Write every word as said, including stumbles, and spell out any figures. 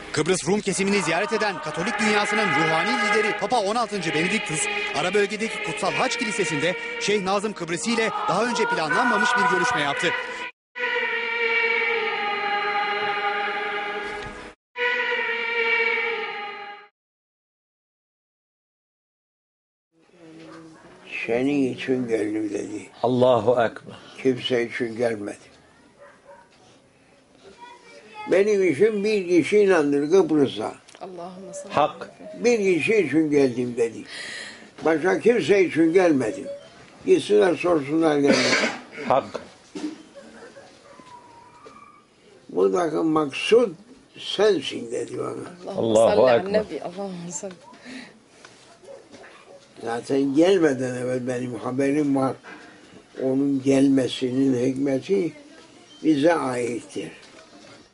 Kıbrıs Rum kesimini ziyaret eden Katolik dünyasının ruhani lideri Papa on altıncı Benediktus, ara bölgedeki Kutsal Haç Kilisesi'nde Şeyh Nazım Kıbrısi ile daha önce planlanmamış bir görüşme yaptı. Senin için geldim dedi. Allahu Ekber. Kimse için gelmedi. Benim için bir kişi inandır Kıbrıs'a. Hak. Bir kişi için geldim dedi. Başka kimse için gelmedim. Gitsinler sorsunlar geldim. Hak. Buradaki maksud sensin dedi bana. Allahu Ekber. Zaten gelmeden evvel benim haberim var. Onun gelmesinin hikmeti bize aittir.